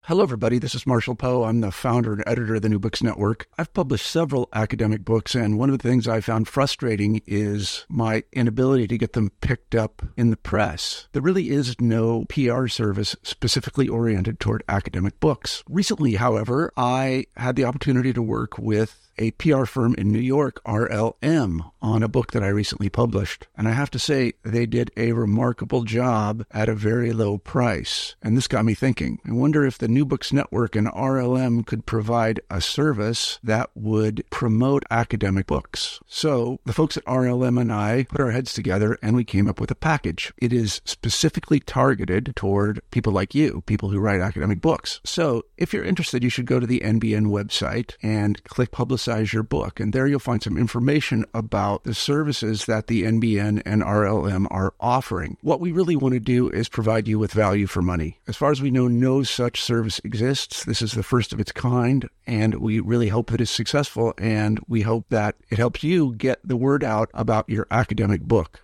Hello, everybody. This is Marshall Poe. I'm the founder and editor of the New Books Network. I've published several academic books, and one of the things I found frustrating is my inability to get them picked up in the press. There really is no PR service specifically oriented toward academic books. Recently, however, I had the opportunity to work with a PR firm in New York, RLM, on a book that I recently published. And I have to say, they did a remarkable job at a very low price. And this got me thinking. I wonder if the New Books Network and RLM could provide a service that would promote academic books. So the folks at RLM and I put our heads together and we came up with a package. It is specifically targeted toward people like you, people who write academic books. So if you're interested, you should go to the NBN website and click Publicize Your Book. And there you'll find some information about the services that the NBN and RLM are offering. What we really want to do is provide you with value for money. As far as we know, no such service exists. This is the first of its kind, and we really hope that it's successful, and we hope that it helps you get the word out about your academic book.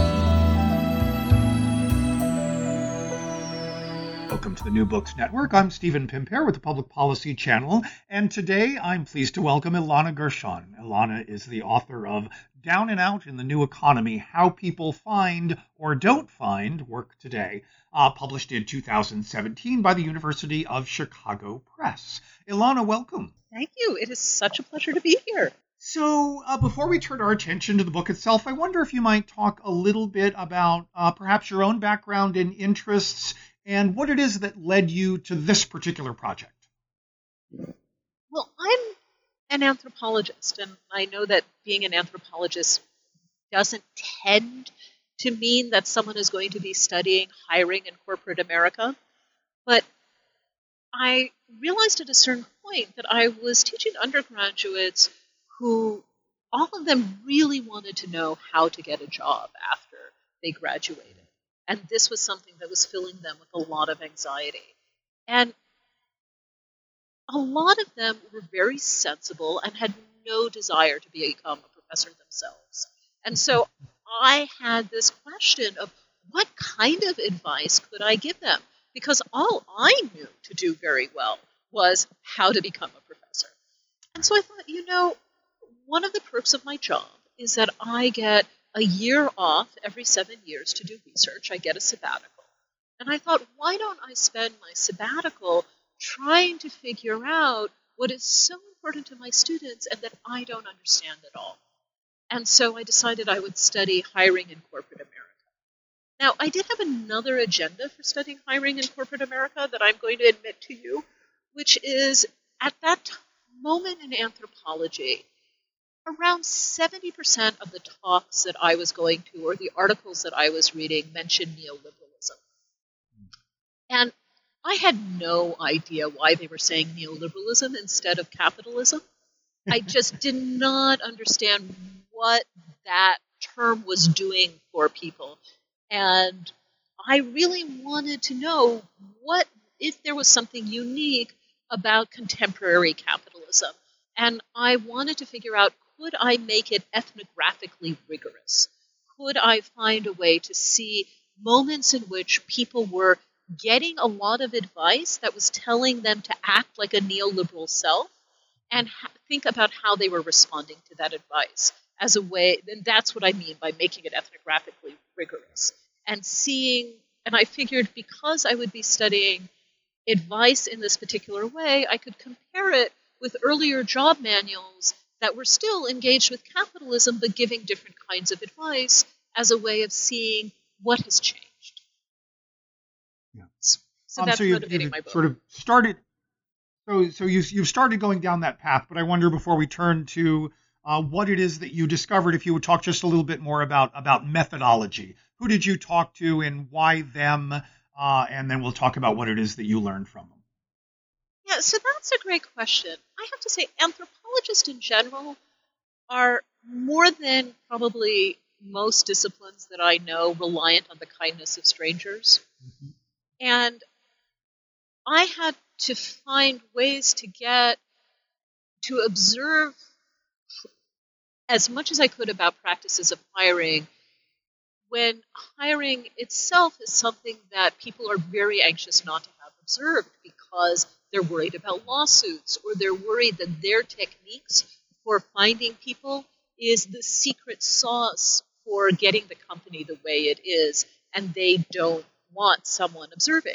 Welcome to the New Books Network. I'm Stephen Pimpare with the Public Policy Channel, and today I'm pleased to welcome Ilana Gershon. Ilana is the author of Down and Out in the New Economy, How People Find or Don't Find Work Today, published in 2017 by the University of Chicago Press. Ilana, welcome. Thank you. It is such a pleasure to be here. So before we turn our attention to the book itself, I wonder if you might talk a little bit about perhaps your own background and interests and what it is that led you to this particular project. Well, I'm an anthropologist, and I know that being an anthropologist doesn't tend to mean that someone is going to be studying hiring in corporate America. But I realized at a certain point that I was teaching undergraduates who all of them really wanted to know how to get a job after they graduated. And this was something that was filling them with a lot of anxiety. And a lot of them were very sensible and had no desire to become a professor themselves. And so I had this question of what kind of advice could I give them? Because all I knew to do very well was how to become a professor. And so I thought, one of the perks of my job is that I get a year off every 7 years to do research. I get a sabbatical. And I thought, why don't I spend my sabbatical trying to figure out what is so important to my students and that I don't understand at all? And so I decided I would study hiring in corporate America. Now, I did have another agenda for studying hiring in corporate America that I'm going to admit to you, which is at that moment in anthropology, around 70% of the talks that I was going to or the articles that I was reading mentioned neoliberalism. And I had no idea why they were saying neoliberalism instead of capitalism. I just did not understand what that term was doing for people. And I really wanted to know what if there was something unique about contemporary capitalism. And I wanted to figure out, could I make it ethnographically rigorous? Could I find a way to see moments in which people were getting a lot of advice that was telling them to act like a neoliberal self and think about how they were responding to that advice as a way, and that's what I mean by making it ethnographically rigorous. And I figured because I would be studying advice in this particular way, I could compare it with earlier job manuals that were still engaged with capitalism but giving different kinds of advice as a way of seeing what has changed. Yeah. So that's motivating my book. Sort of started. So you've started going down that path, but I wonder before we turn to what it is that you discovered, if you would talk just a little bit more about methodology. Who did you talk to and why them? And then we'll talk about what it is that you learned from them. Yeah, so that's a great question. I have to say, anthropologists in general are more than probably most disciplines that I know reliant on the kindness of strangers. Mm-hmm. And I had to find ways to observe as much as I could about practices of hiring when hiring itself is something that people are very anxious not to have observed because they're worried about lawsuits, or they're worried that their techniques for finding people is the secret sauce for getting the company the way it is, and they don't want someone observing.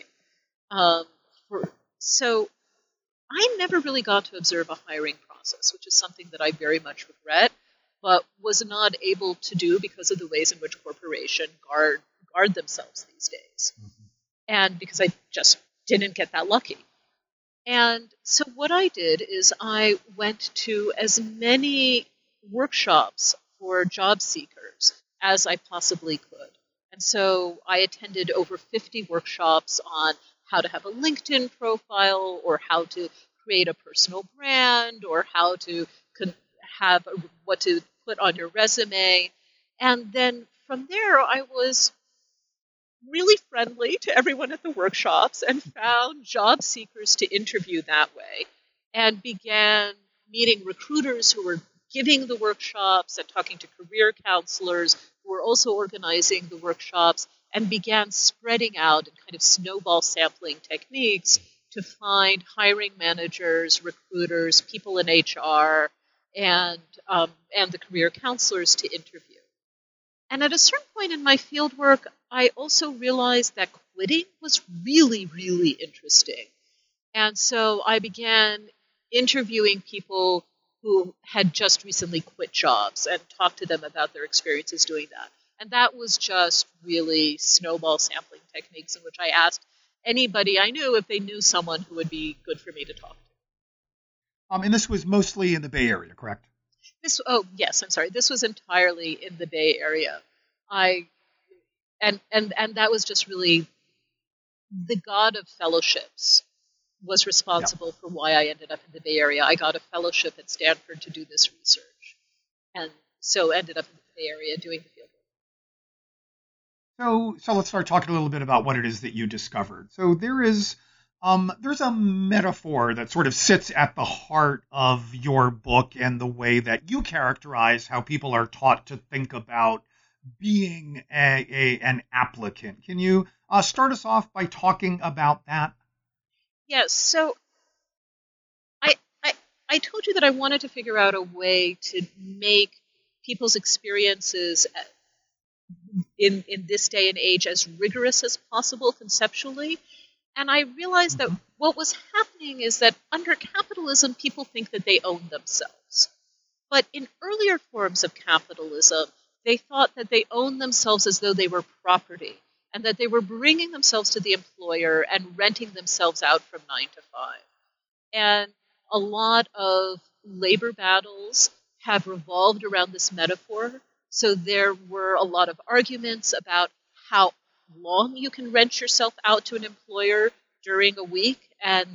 So I never really got to observe a hiring process, which is something that I very much regret, but was not able to do because of the ways in which corporations guard themselves these days. Mm-hmm. And because I just didn't get that lucky. And so what I did is I went to as many workshops for job seekers as I possibly could. And so I attended over 50 workshops on how to have a LinkedIn profile, or how to create a personal brand, or how to what to put on your resume. And then from there, I was really friendly to everyone at the workshops and found job seekers to interview that way, and began meeting recruiters who were giving the workshops and talking to career counselors who were also organizing the workshops, and began spreading out and kind of snowball sampling techniques to find hiring managers, recruiters, people in HR, and the career counselors to interview. And at a certain point in my fieldwork, I also realized that quitting was really, really interesting. And so I began interviewing people who had just recently quit jobs and talked to them about their experiences doing that. And that was just really snowball sampling techniques in which I asked anybody I knew if they knew someone who would be good for me to talk to. And this was mostly in the Bay Area, correct? This was entirely in the Bay Area. And that was just really the god of fellowships was responsible for why I ended up in the Bay Area. I got a fellowship at Stanford to do this research, and so ended up in the Bay Area doing the fieldwork. So let's start talking a little bit about what it is that you discovered. So there's a metaphor that sort of sits at the heart of your book and the way that you characterize how people are taught to think about being an applicant. Can you start us off by talking about that? Yes. So I told you that I wanted to figure out a way to make people's experiences in this day and age as rigorous as possible conceptually. And I realized that what was happening is that under capitalism, people think that they own themselves. But in earlier forms of capitalism, they thought that they owned themselves as though they were property, and that they were bringing themselves to the employer and renting themselves out from 9 to 5. And a lot of labor battles have revolved around this metaphor. So there were a lot of arguments about how long you can rent yourself out to an employer during a week, and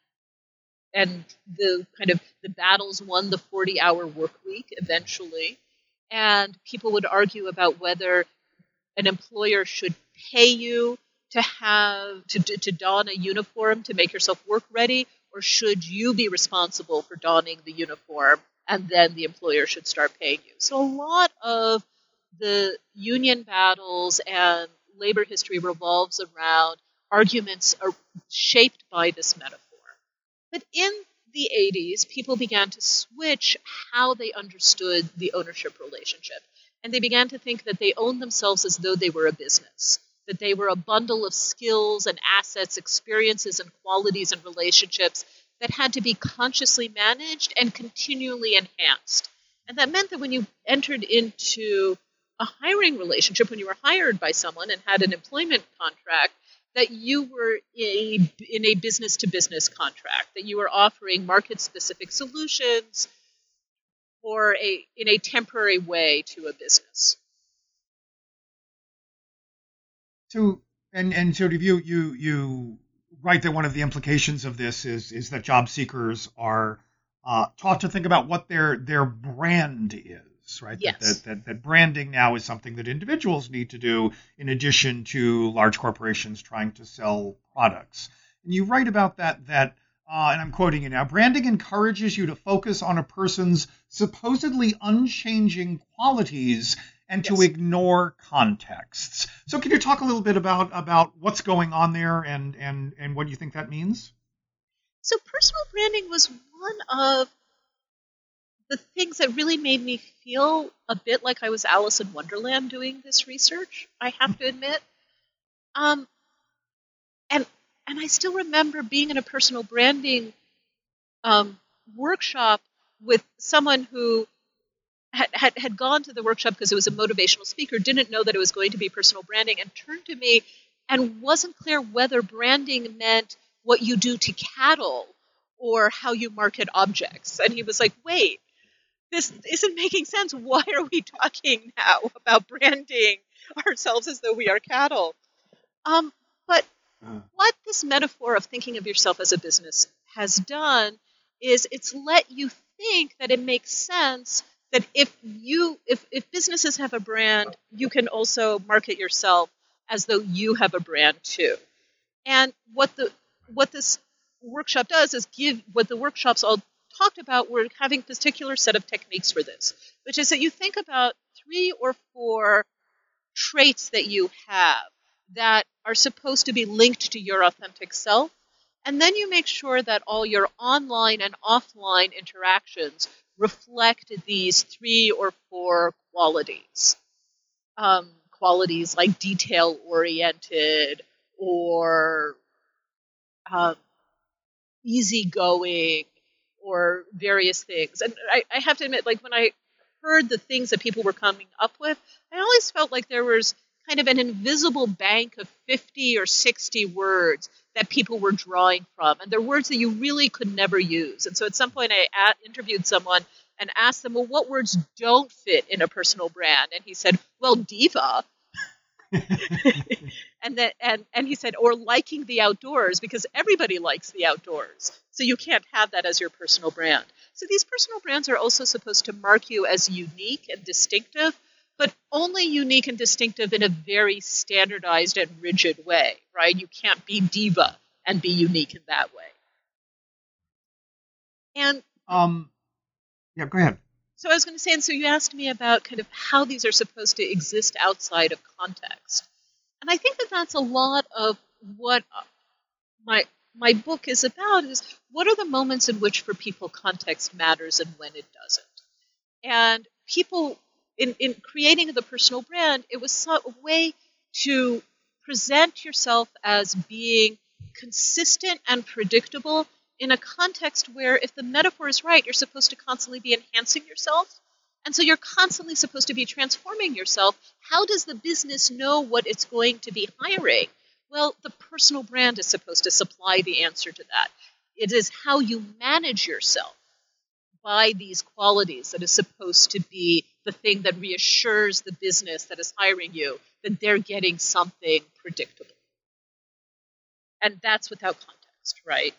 the battles won the 40-hour work week eventually. And people would argue about whether an employer should pay you to don a uniform to make yourself work ready, or should you be responsible for donning the uniform and then the employer should start paying you. So a lot of the union battles and labor history revolves around arguments are shaped by this metaphor. But in the 80s, people began to switch how they understood the ownership relationship. And they began to think that they owned themselves as though they were a business, that they were a bundle of skills and assets, experiences and qualities and relationships that had to be consciously managed and continually enhanced. And that meant that when you entered into a hiring relationship, when you were hired by someone and had an employment contract, that you were in a business-to-business contract, that you were offering market-specific solutions in a temporary way to a business. So, and so you write that one of the implications of this is that job seekers are taught to think about what their brand is, right? Yes. That branding now is something that individuals need to do in addition to large corporations trying to sell products. And you write about that, and I'm quoting you now, branding encourages you to focus on a person's supposedly unchanging qualities and to Yes. ignore contexts. So can you talk a little bit about what's going on there and what you think that means? So personal branding was one of the things that really made me feel a bit like I was Alice in Wonderland doing this research, I have to admit. Um, and and I still remember being in a personal branding workshop with someone who had gone to the workshop because it was a motivational speaker, didn't know that it was going to be personal branding, and turned to me and wasn't clear whether branding meant what you do to cattle or how you market objects. And he was like, wait, this isn't making sense. Why are we talking now about branding ourselves as though we are cattle? But what this metaphor of thinking of yourself as a business has done is it's let you think that it makes sense that if businesses have a brand, you can also market yourself as though you have a brand too. And what this workshop does is give what the workshops all talked about. We're having a particular set of techniques for this, which is that you think about 3 or 4 traits that you have that are supposed to be linked to your authentic self. And then you make sure that all your online and offline interactions reflect these 3 or 4 qualities. Qualities like detail-oriented or easygoing or various things. And I have to admit, like when I heard the things that people were coming up with, I always felt like there was kind of an invisible bank of 50 or 60 words that people were drawing from. And they're words that you really could never use. And so at some point I interviewed someone and asked them, well, what words don't fit in a personal brand? And he said, well, diva. and he said, or liking the outdoors, because everybody likes the outdoors. So you can't have that as your personal brand. So these personal brands are also supposed to mark you as unique and distinctive, but only unique and distinctive in a very standardized and rigid way, right? You can't be diva and be unique in that way. And yeah, go ahead. so I was going to say, and so you asked me about kind of how these are supposed to exist outside of context. And I think that that's a lot of what my book is about, is what are the moments in which for people context matters and when it doesn't. And people, in creating the personal brand, it was a way to present yourself as being consistent and predictable in a context where, if the metaphor is right, you're supposed to constantly be enhancing yourself. And so you're constantly supposed to be transforming yourself. How does the business know what it's going to be hiring? Well, the personal brand is supposed to supply the answer to that. It is how you manage yourself by these qualities that is supposed to be the thing that reassures the business that is hiring you that they're getting something predictable. And that's without context, right?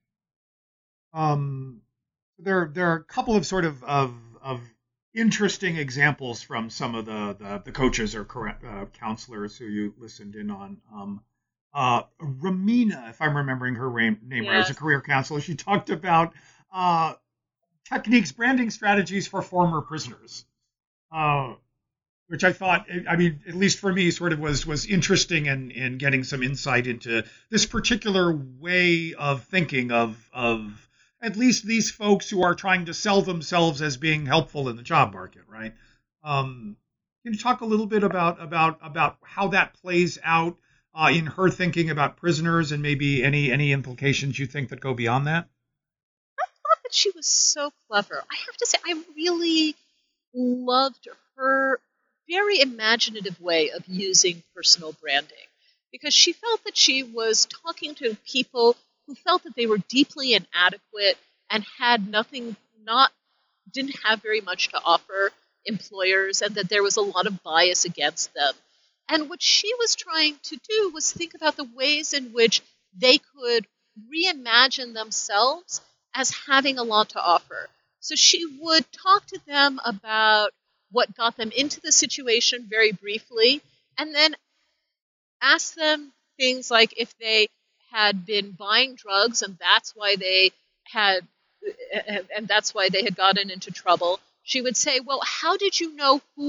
There are a couple of sort of interesting examples from some of the coaches or counselors who you listened in on. Ramina, if I'm remembering her name right, as a career counselor, she talked about techniques, branding strategies for former prisoners, which I thought, I mean, at least for me, sort of was interesting in getting some insight into this particular way of thinking of at least these folks who are trying to sell themselves as being helpful in the job market, right? Can you talk a little bit about how that plays out in her thinking about prisoners, and maybe any implications you think that go beyond that? I thought that she was so clever. I have to say, I really loved her very imaginative way of using personal branding, because she felt that she was talking to people who felt that they were deeply inadequate and had didn't have very much to offer employers, and that there was a lot of bias against them. And what she was trying to do was think about the ways in which they could reimagine themselves as having a lot to offer. So she would talk to them about what got them into the situation very briefly, and then ask them things like if they had been buying drugs and that's why they had gotten into trouble. She would say, well, how did you know who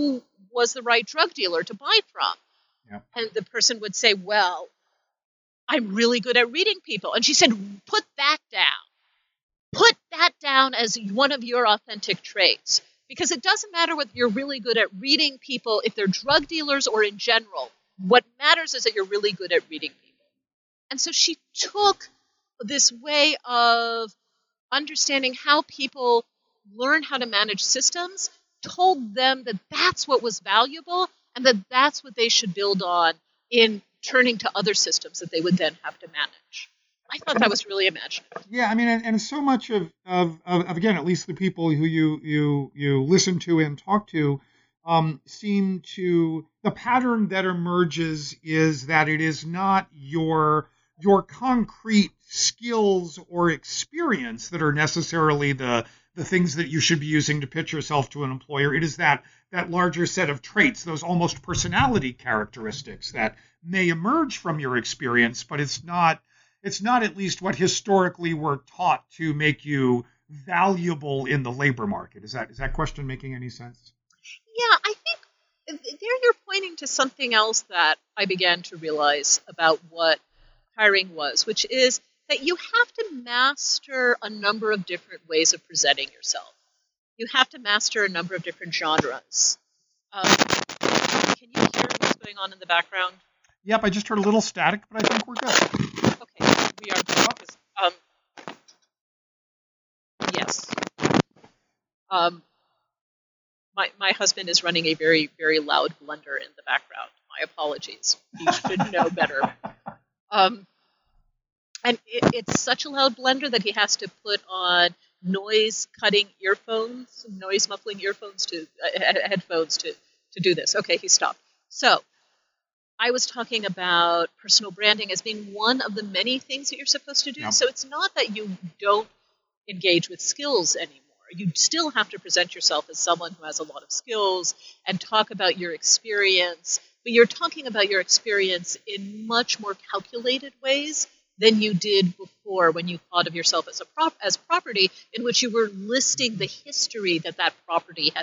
was the right drug dealer to buy from. Yeah. And the person would say, well, I'm really good at reading people. And she said, put that down. Put that down as one of your authentic traits. Because it doesn't matter whether you're really good at reading people, if they're drug dealers or in general. What matters is that you're really good at reading people. And so she took this way of understanding how people learn how to manage systems, told them that that's what was valuable and that that's what they should build on in turning to other systems that they would then have to manage. I thought that was really imaginative. Yeah, I mean, and so much of again, at least the people who you listen to and talk to, seem to, the pattern that emerges is that it is not your concrete skills or experience that are necessarily the things that you should be using to pitch yourself to an employer. It is that larger set of traits, those almost personality characteristics that may emerge from your experience, but it's not at least what historically we're taught to make you valuable in the labor market. Is that question making any sense? Yeah, I think there you're pointing to something else that I began to realize about what hiring was, which is that you have to master a number of different ways of presenting yourself. You have to master a number of different genres. Can you hear what's going on in the background? Yep, I just heard a little static, but I think we're good. Okay, we are good. Yes. My husband is running a very, very loud blender in the background. My apologies. He should know better. And it's such a loud blender that he has to put on noise-cutting earphones, noise-muffling earphones headphones to do this. Okay, he stopped. So I was talking about personal branding as being one of the many things that you're supposed to do. Yep. So it's not that you don't engage with skills anymore. You still have to present yourself as someone who has a lot of skills and talk about your experience, but you're talking about your experience in much more calculated ways than you did before when you thought of yourself as property, in which you were listing the history that property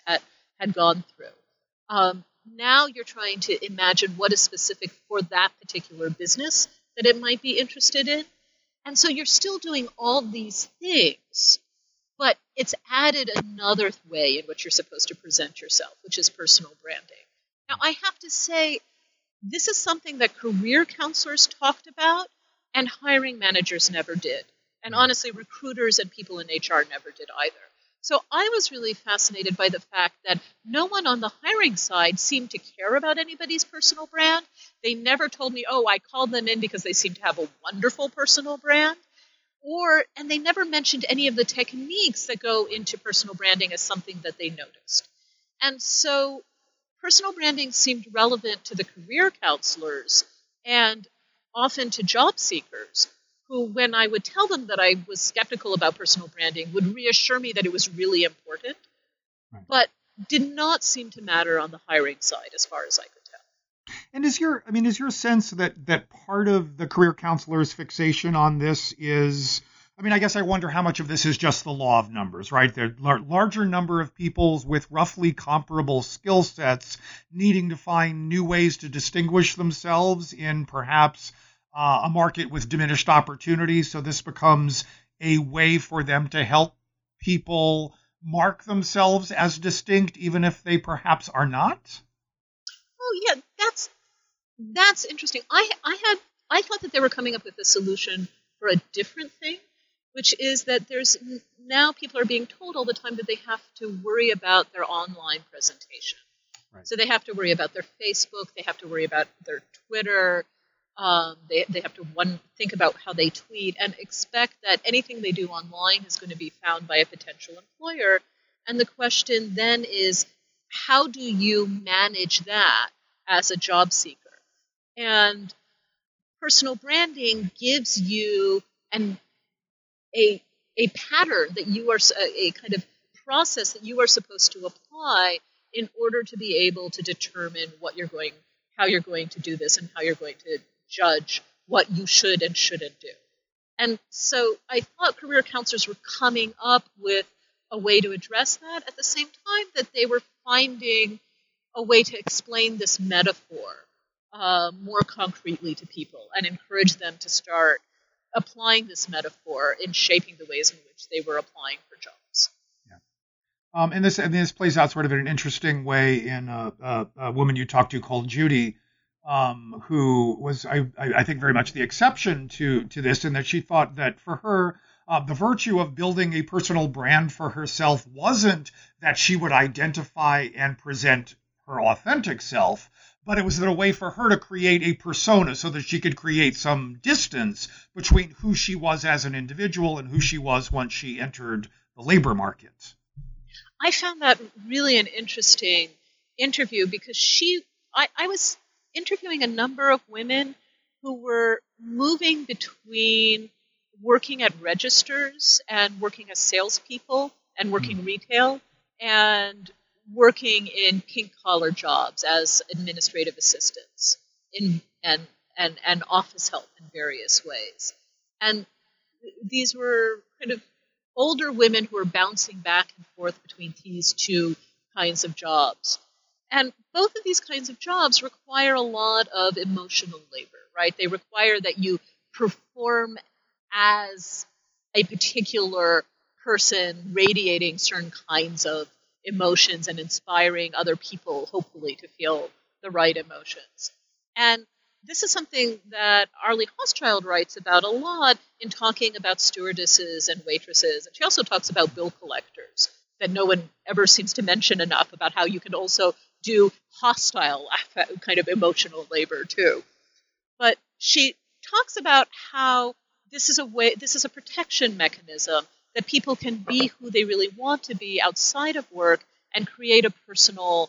had gone through. Now you're trying to imagine what is specific for that particular business that it might be interested in. And so you're still doing all these things, but it's added another way in which you're supposed to present yourself, which is personal branding. Now, I have to say, this is something that career counselors talked about and hiring managers never did. And honestly, recruiters and people in HR never did either. So I was really fascinated by the fact that no one on the hiring side seemed to care about anybody's personal brand. They never told me, oh, I called them in because they seem to have a wonderful personal brand. And they never mentioned any of the techniques that go into personal branding as something that they noticed. And so personal branding seemed relevant to the career counselors and often to job seekers, who, when I would tell them that I was skeptical about personal branding, would reassure me that it was really important, right, but did not seem to matter on the hiring side as far as I could tell. And is your sense that part of the career counselor's fixation on this is, I guess I wonder how much of this is just the law of numbers, right? There are larger number of people with roughly comparable skill sets needing to find new ways to distinguish themselves in perhaps a market with diminished opportunities. So this becomes a way for them to help people mark themselves as distinct, even if they perhaps are not. Oh yeah, that's interesting. I thought that they were coming up with a solution for a different thing, which is that there's now people are being told all the time that they have to worry about their online presentation. Right. So they have to worry about their Facebook, they have to worry about their Twitter, they have to think about how they tweet and expect that anything they do online is going to be found by a potential employer. And the question then is, how do you manage that as a job seeker? And personal branding gives you a pattern that you are, a kind of process that you are supposed to apply in order to be able to determine how you're going to do this and how you're going to judge what you should and shouldn't do. And so I thought career counselors were coming up with a way to address that at the same time that they were finding a way to explain this metaphor more concretely to people and encourage them to start applying this metaphor in shaping the ways in which they were applying for jobs. And this plays out sort of in an interesting way in a woman you talked to called Judy, who was, I think, very much the exception to this, in that she thought that for her, the virtue of building a personal brand for herself wasn't that she would identify and present her authentic self, but it was a way for her to create a persona so that she could create some distance between who she was as an individual and who she was once she entered the labor market. I found that really an interesting interview because I was interviewing a number of women who were moving between working at registers and working as salespeople and working retail and working in pink-collar jobs as administrative assistants and office help in various ways. And these were kind of older women who were bouncing back and forth between these two kinds of jobs. And both of these kinds of jobs require a lot of emotional labor, right? They require that you perform as a particular person radiating certain kinds of emotions and inspiring other people, hopefully, to feel the right emotions. And this is something that Arlie Hochschild writes about a lot in talking about stewardesses and waitresses. And she also talks about bill collectors, that no one ever seems to mention enough, about how you can also do hostile kind of emotional labor too. But she talks about how this is a protection mechanism that people can be who they really want to be outside of work and create a personal,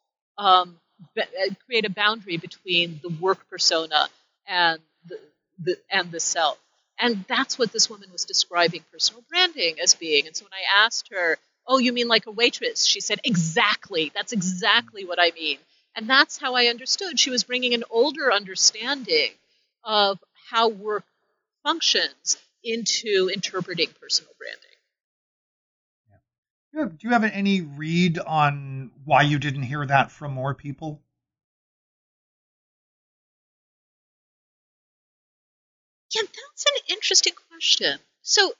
create a boundary between the work persona and the self. And that's what this woman was describing personal branding as being. And so when I asked her, "Oh, you mean like a waitress?" she said, "Exactly. That's exactly what I mean." And that's how I understood she was bringing an older understanding of how work functions into interpreting personal branding. Do you have any read on why you didn't hear that from more people? Yeah, that's an interesting question. So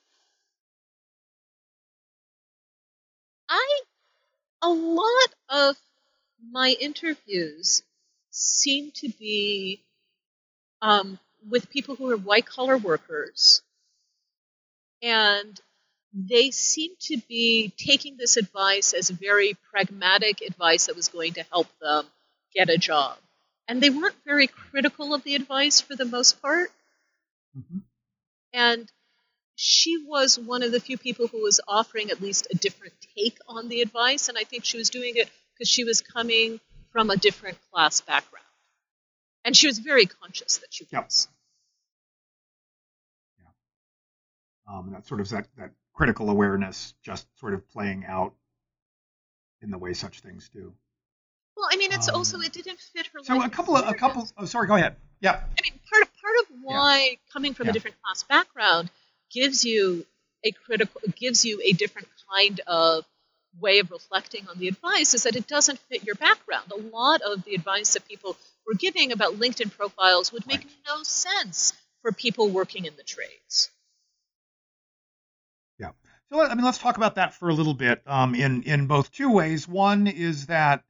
a lot of my interviews seem to be with people who are white-collar workers, and they seem to be taking this advice as very pragmatic advice that was going to help them get a job. And they weren't very critical of the advice for the most part. Mm-hmm. And she was one of the few people who was offering at least a different take on the advice, and I think she was doing it because she was coming from a different class background. And she was very conscious that she was. Yeah. That sort of that critical awareness just sort of playing out in the way such things do. Well, I mean, it's also, it didn't fit her life. So a couple. Oh, sorry. Go ahead. Yeah. I mean, part of why coming from a different class background gives you a different kind of way of reflecting on the advice is that it doesn't fit your background. A lot of the advice that people were giving about LinkedIn profiles would make no sense for people working in the trades. Yeah. So let's talk about that for a little bit. In both two ways. One is that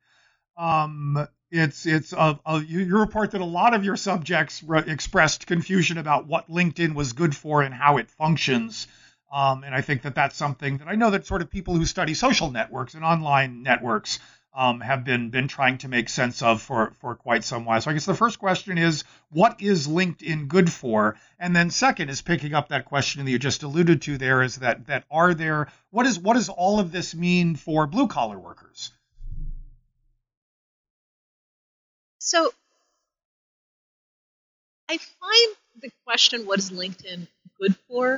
you report that a lot of your subjects expressed confusion about what LinkedIn was good for and how it functions. And I think that that's something that I know that sort of people who study social networks and online networks have been trying to make sense of for quite some while. So I guess the first question is, what is LinkedIn good for? And then second is picking up that question that you just alluded to there, is that what does all of this mean for blue collar workers? So I find the question, what is LinkedIn good for,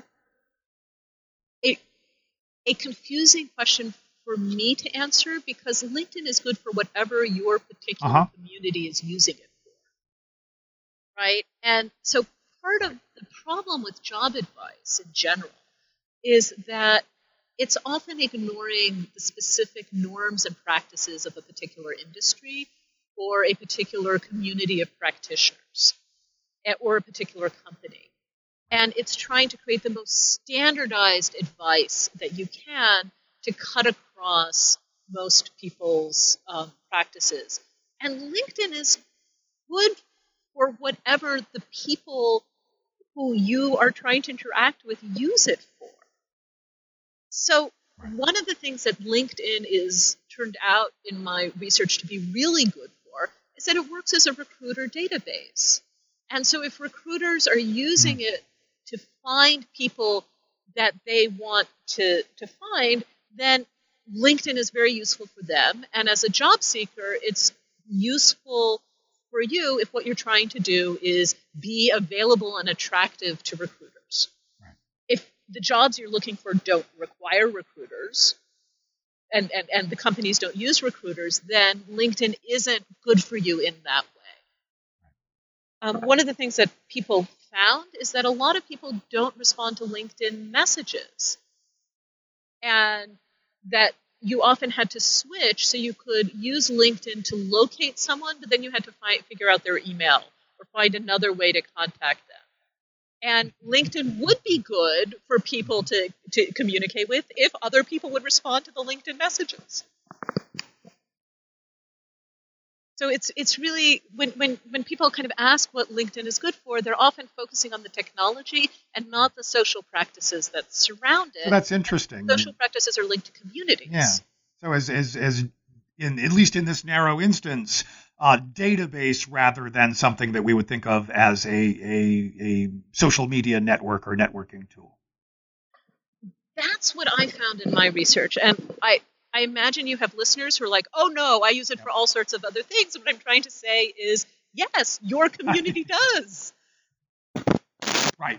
a confusing question for me to answer, because LinkedIn is good for whatever your particular community is using it for, right? And so part of the problem with job advice in general is that it's often ignoring the specific norms and practices of a particular industry or a particular community of practitioners or a particular company. And it's trying to create the most standardized advice that you can to cut across most people's practices. And LinkedIn is good for whatever the people who you are trying to interact with use it for. So one of the things that LinkedIn is turned out in my research to be really good for is that it works as a recruiter database. And so if recruiters are using it to find people that they want to find, then LinkedIn is very useful for them. And as a job seeker, it's useful for you if what you're trying to do is be available and attractive to recruiters. Right. If the jobs you're looking for don't require recruiters, and the companies don't use recruiters, then LinkedIn isn't good for you in that way. One of the things that people found is that a lot of people don't respond to LinkedIn messages, and that you often had to switch, so you could use LinkedIn to locate someone, but then you had to figure out their email or find another way to contact them. And LinkedIn would be good for people to communicate with if other people would respond to the LinkedIn messages. So it's really, when people kind of ask what LinkedIn is good for, they're often focusing on the technology and not the social practices that surround it. So that's interesting. And social practices are linked to communities. Yeah. So as in, at least in this narrow instance, database rather than something that we would think of as a social media network or networking tool. That's what I found in my research. And I imagine you have listeners who are like, oh no, I use it for all sorts of other things. What I'm trying to say is, yes, your community does. Right.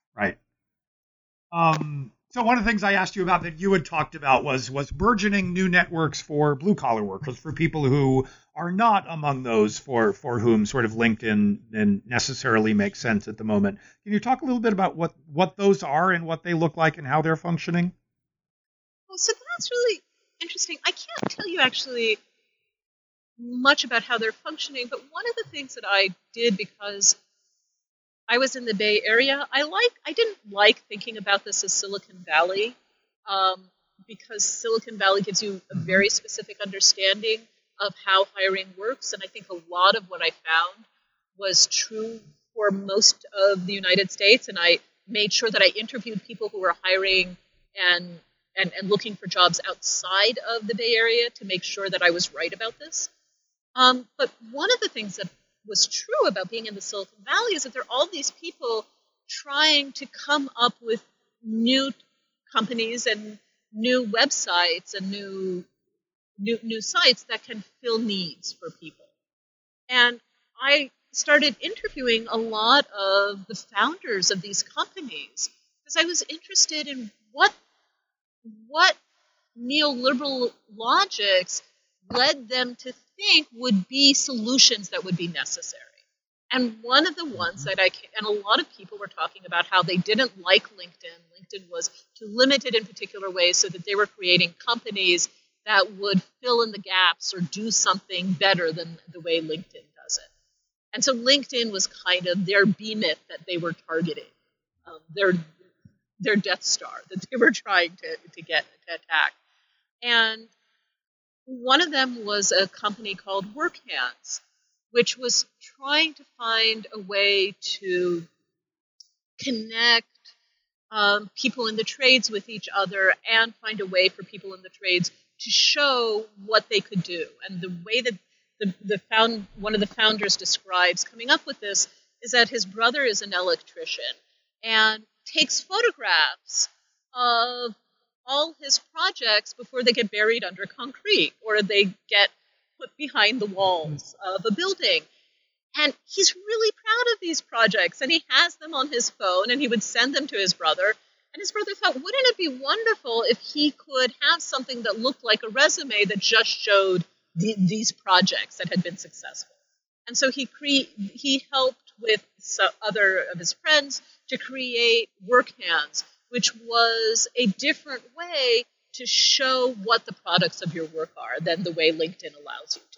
So one of the things I asked you about that you had talked about was burgeoning new networks for blue-collar workers, for people who are not among those for whom sort of LinkedIn necessarily makes sense at the moment. Can you talk a little bit about what those are and what they look like and how they're functioning? Well, so that's really interesting. I can't tell you actually much about how they're functioning, but one of the things that I did because I was in the Bay Area, I didn't like thinking about this as Silicon Valley, because Silicon Valley gives you a very specific understanding of how hiring works, and I think a lot of what I found was true for most of the United States, and I made sure that I interviewed people who were hiring and looking for jobs outside of the Bay Area to make sure that I was right about this. But one of the things that was true about being in the Silicon Valley is that there are all these people trying to come up with new companies and new websites and new sites that can fill needs for people. And I started interviewing a lot of the founders of these companies because I was interested in what neoliberal logics led them to think would be solutions that would be necessary. And one of the ones that and a lot of people were talking about how they didn't like LinkedIn. LinkedIn was too limited in particular ways, so that they were creating companies that would fill in the gaps or do something better than the way LinkedIn does it. And so LinkedIn was kind of their behemoth that they were targeting, their Death Star that they were trying to attack. And one of them was a company called WorkHands, which was trying to find a way to connect people in the trades with each other and find a way for people in the trades to show what they could do. And the way that one of the founders describes coming up with this is that his brother is an electrician and takes photographs of all his projects before they get buried under concrete or they get put behind the walls of a building. And he's really proud of these projects, and he has them on his phone, and he would send them to his brother. And his brother thought, wouldn't it be wonderful if he could have something that looked like a resume that just showed these projects that had been successful? And so he helped with other of his friends to create WorkHands, which was a different way to show what the products of your work are than the way LinkedIn allows you to.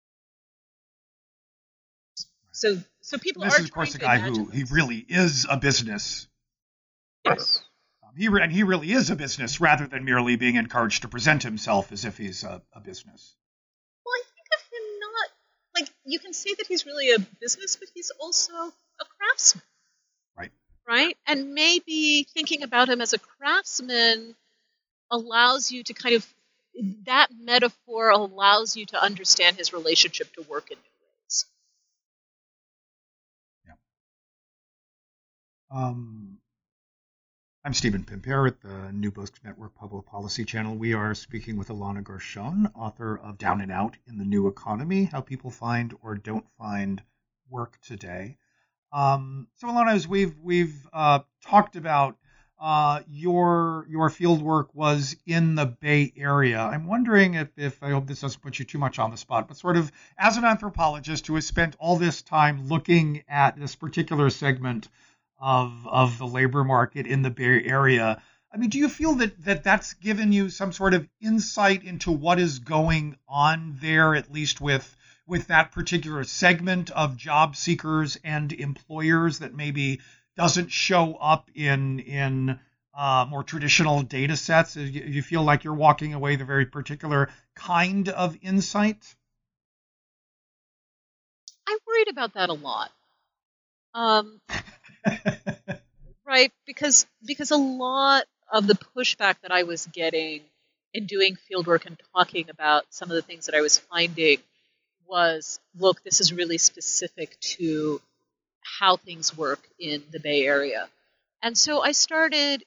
So people this are is, of course, a trying guy to who he really is a business. Yes. He really is a business rather than merely being encouraged to present himself as if he's a business. Well, I think of him not like you can say that he's really a business, but he's also a craftsman. Right? And maybe thinking about him as a craftsman allows you to kind of, that metaphor allows you to understand his relationship to work in new ways. Yeah. I'm Stephen Pimpare at the New Books Network Public Policy Channel. We are speaking with Ilana Gershon, author of Down and Out in the New Economy, How People Find or Don't Find Work Today. So Ilana, as we've talked about, your field work was in the Bay Area. I'm wondering if I hope this doesn't put you too much on the spot, but sort of as an anthropologist who has spent all this time looking at this particular segment of the labor market in the Bay Area, I mean, do you feel that that's given you some sort of insight into what is going on there, at least with that particular segment of job seekers and employers that maybe doesn't show up in more traditional data sets? You feel like you're walking away with a very particular kind of insight? I worried about that a lot. Right, because a lot of the pushback that I was getting in doing fieldwork and talking about some of the things that I was finding was, look, this is really specific to how things work in the Bay Area. And so I started,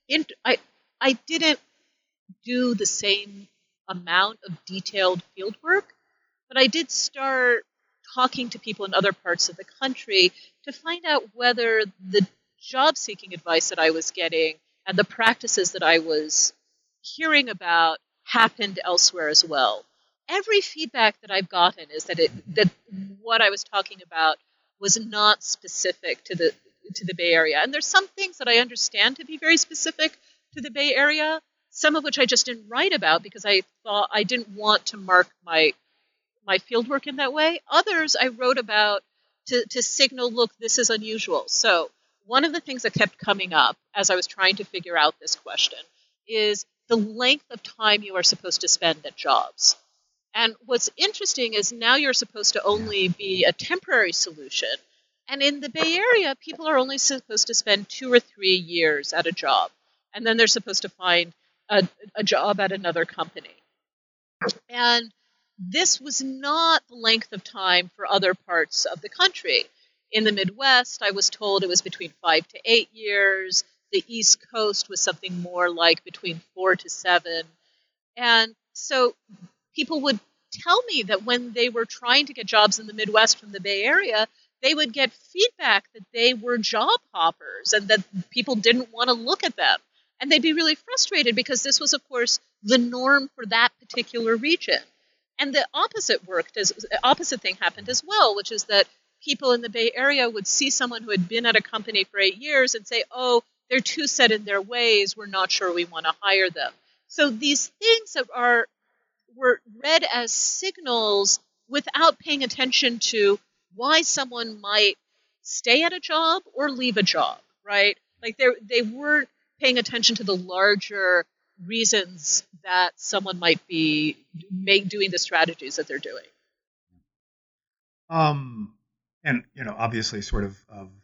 I didn't do the same amount of detailed fieldwork, but I did start talking to people in other parts of the country to find out whether the job-seeking advice that I was getting and the practices that I was hearing about happened elsewhere as well. Every feedback that I've gotten is that what I was talking about was not specific to the Bay Area. And there's some things that I understand to be very specific to the Bay Area, some of which I just didn't write about because I thought I didn't want to mark my fieldwork in that way. Others I wrote about to signal, look, this is unusual. So one of the things that kept coming up as I was trying to figure out this question is the length of time you are supposed to spend at jobs. And what's interesting is now you're supposed to only be a temporary solution. And in the Bay Area, people are only supposed to spend 2 or 3 years at a job. And then they're supposed to find a job at another company. And this was not the length of time for other parts of the country. In the Midwest, I was told it was between 5 to 8 years. The East Coast was something more like between 4 to 7. And so people would tell me that when they were trying to get jobs in the Midwest from the Bay Area, they would get feedback that they were job hoppers and that people didn't want to look at them. And they'd be really frustrated because this was, of course, the norm for that particular region. And the opposite thing happened as well, which is that people in the Bay Area would see someone who had been at a company for 8 years and say, oh, they're too set in their ways, we're not sure we want to hire them. So these things that were read as signals without paying attention to why someone might stay at a job or leave a job, right? Like they weren't paying attention to the larger reasons that someone might be doing the strategies that they're doing. And obviously, sort of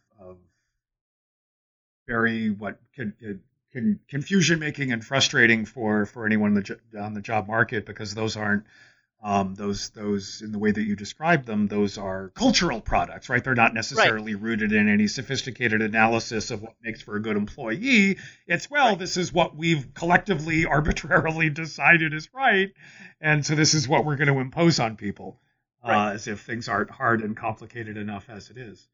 very what confusion making and frustrating for anyone on the job market, because those aren't those in the way that you describe them, those are cultural products, right? They're not necessarily rooted in any sophisticated analysis of what makes for a good employee. It's, this is what we've collectively arbitrarily decided is right, and so this is what we're going to impose on people, as if things aren't hard and complicated enough as it is.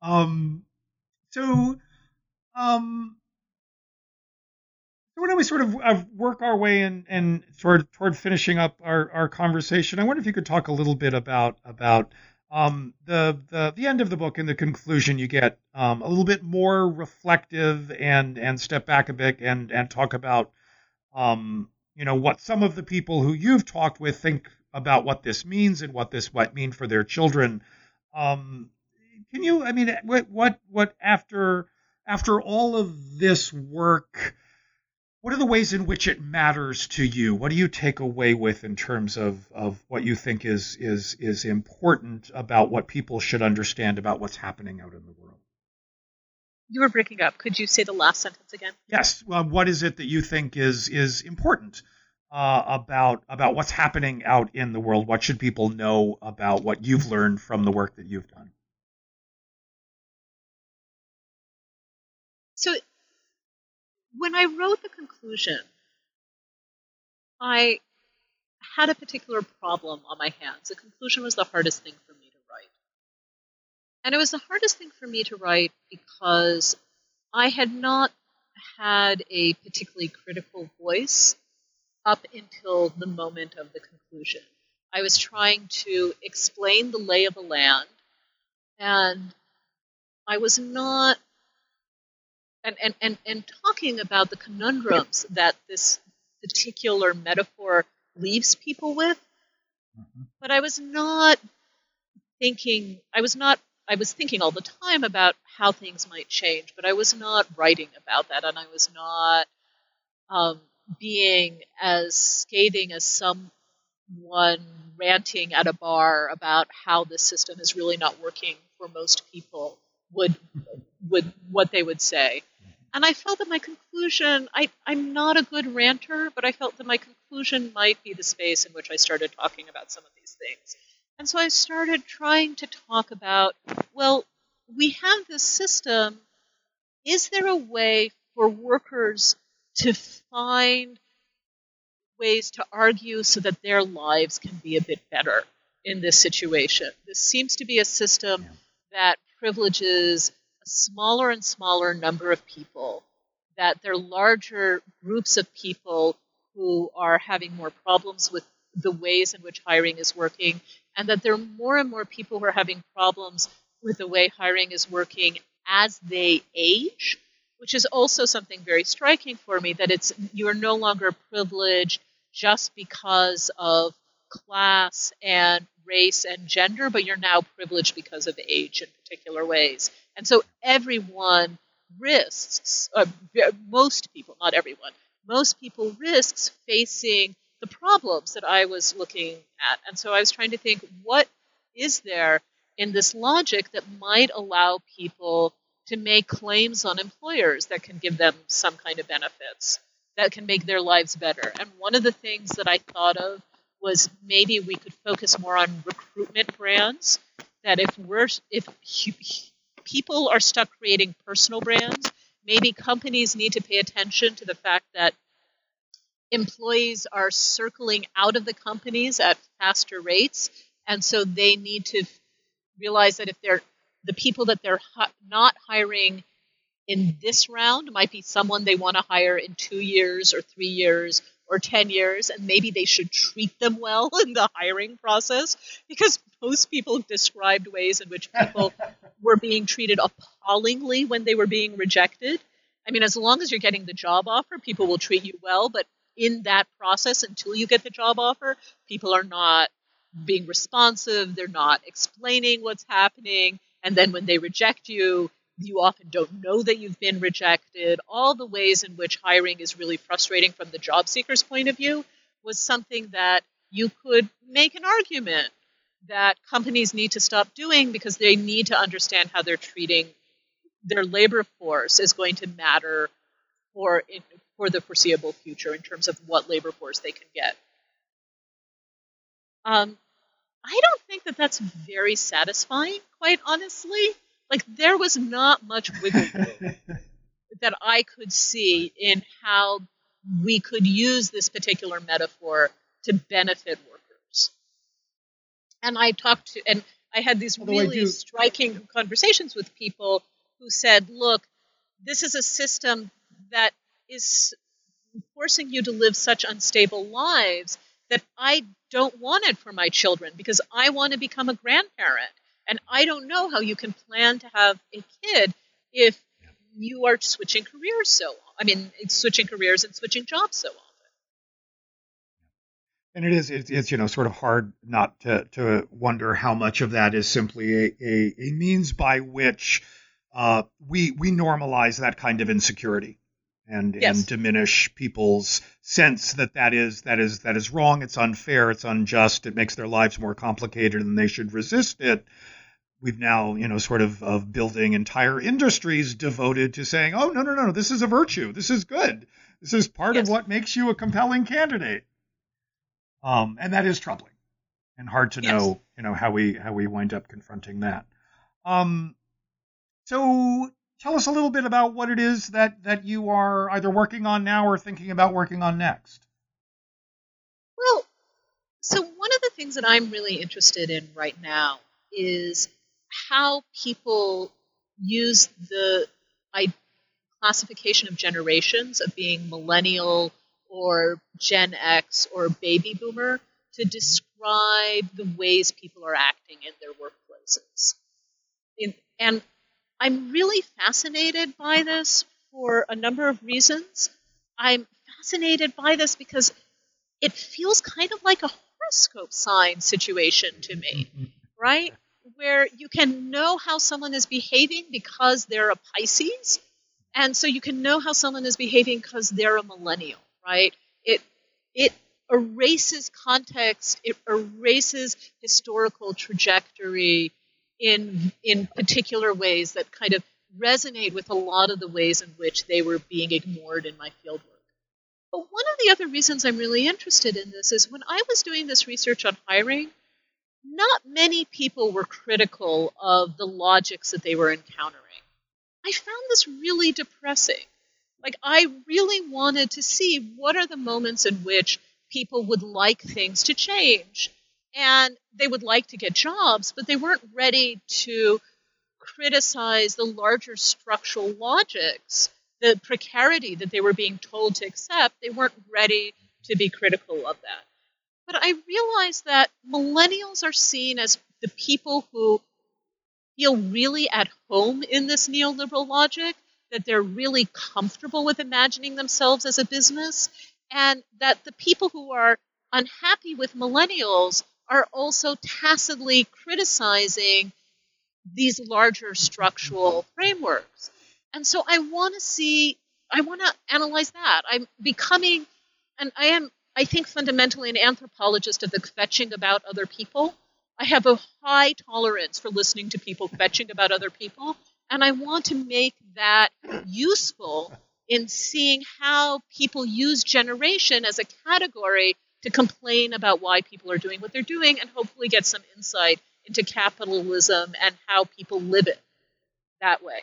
Why don't we sort of work our way and toward finishing up our conversation? I wonder if you could talk a little bit about The end of the book, in the conclusion, you get a little bit more reflective and step back a bit and talk about what some of the people who you've talked with think about what this means and what this might mean for their children. Um, can you? I mean, what after all of this work? What are the ways in which it matters to you? What do you take away with in terms of what you think is important about what people should understand about what's happening out in the world? You were breaking up. Could you say the last sentence again? Yes. What is it that you think is important about what's happening out in the world? What should people know about what you've learned from the work that you've done? So when I wrote the conclusion, I had a particular problem on my hands. The conclusion was the hardest thing for me to write. And it was the hardest thing for me to write because I had not had a particularly critical voice up until the moment of the conclusion. I was trying to explain the lay of the land, and I was not and talking about the conundrums that this particular metaphor leaves people with. Mm-hmm. But I was not thinking, I was thinking all the time about how things might change, but I was not writing about that, and I was not being as scathing as someone ranting at a bar about how this system is really not working for most people would what they would say. And I felt that my conclusion, I'm not a good ranter, but I felt that my conclusion might be the space in which I started talking about some of these things. And so I started trying to talk about, well, we have this system. Is there a way for workers to find ways to argue so that their lives can be a bit better in this situation? This seems to be a system that privileges a smaller and smaller number of people, that there are larger groups of people who are having more problems with the ways in which hiring is working, and that there are more and more people who are having problems with the way hiring is working as they age, which is also something very striking for me, that you're no longer privileged just because of class and race and gender, but you're now privileged because of age in particular ways. And so everyone risks, most people, not everyone, most people risks facing the problems that I was looking at. And so I was trying to think, what is there in this logic that might allow people to make claims on employers that can give them some kind of benefits, that can make their lives better? And one of the things that I thought of was maybe we could focus more on recruitment brands, that if people are stuck creating personal brands, maybe companies need to pay attention to the fact that employees are circling out of the companies at faster rates, and so they need to realize that if the people that they're not hiring in this round might be someone they want to hire in 2 years or 3 years or 10 years, and maybe they should treat them well in the hiring process, because most people described ways in which people were being treated appallingly when they were being rejected. I mean, as long as you're getting the job offer, people will treat you well, but in that process, until you get the job offer, people are not being responsive, they're not explaining what's happening, and then when they reject you, you often don't know that you've been rejected. All the ways in which hiring is really frustrating from the job seeker's point of view was something that you could make an argument that companies need to stop doing, because they need to understand how they're treating their labor force is going to matter for the foreseeable future in terms of what labor force they can get. I don't think that that's very satisfying, quite honestly. Like, there was not much wiggle room that I could see in how we could use this particular metaphor to benefit workers. And I had these really striking conversations with people who said, look, this is a system that is forcing you to live such unstable lives that I don't want it for my children, because I want to become a grandparent. And I don't know how you can plan to have a kid if you are switching careers switching careers and switching jobs so often. And it's sort of hard not to wonder how much of that is simply a means by which we normalize that kind of insecurity and diminish people's sense that is wrong, it's unfair, it's unjust, it makes their lives more complicated and they should resist it. We've now, sort of building entire industries devoted to saying, oh, no, this is a virtue. This is good. This is part of what makes you a compelling candidate. And that is troubling and hard to know, how we wind up confronting that. So tell us a little bit about what it is that you are either working on now or thinking about working on next. Well, so one of the things that I'm really interested in right now is how people use the classification of generations of being millennial or Gen X or baby boomer to describe the ways people are acting in their workplaces. And I'm really fascinated by this for a number of reasons. I'm fascinated by this because it feels kind of like a horoscope sign situation to me, right? Where you can know how someone is behaving because they're a Pisces, and so you can know how someone is behaving because they're a millennial, right? It erases context, it erases historical trajectory in particular ways that kind of resonate with a lot of the ways in which they were being ignored in my fieldwork. But one of the other reasons I'm really interested in this is when I was doing this research on hiring, not many people were critical of the logics that they were encountering. I found this really depressing. Like, I really wanted to see what are the moments in which people would like things to change. And they would like to get jobs, but they weren't ready to criticize the larger structural logics, the precarity that they were being told to accept. They weren't ready to be critical of that. But I realized that millennials are seen as the people who feel really at home in this neoliberal logic, that they're really comfortable with imagining themselves as a business, and that the people who are unhappy with millennials are also tacitly criticizing these larger structural frameworks. And so I want to analyze that. I'm becoming, and I think fundamentally an anthropologist of the kvetching about other people. I have a high tolerance for listening to people kvetching about other people, and I want to make that useful in seeing how people use generation as a category to complain about why people are doing what they're doing and hopefully get some insight into capitalism and how people live it that way.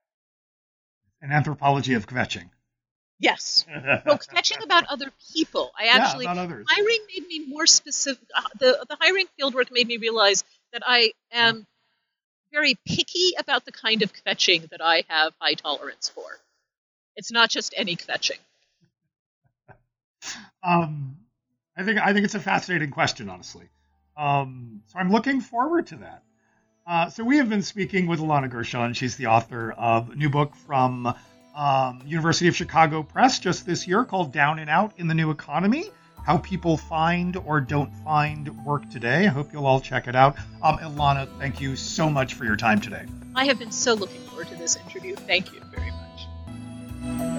An anthropology of kvetching. Yes. Well, kvetching about other people. About others. Hiring made me more specific. The hiring fieldwork made me realize that I am very picky about the kind of kvetching that I have high tolerance for. It's not just any kvetching. I think it's a fascinating question, honestly. So I'm looking forward to that. So we have been speaking with Ilana Gershon. She's the author of a new book from University of Chicago Press just this year called Down and Out in the New Economy, How People Find or Don't Find Work Today. I hope you'll all check it out. Ilana, thank you so much for your time today. I have been so looking forward to this interview. Thank you very much.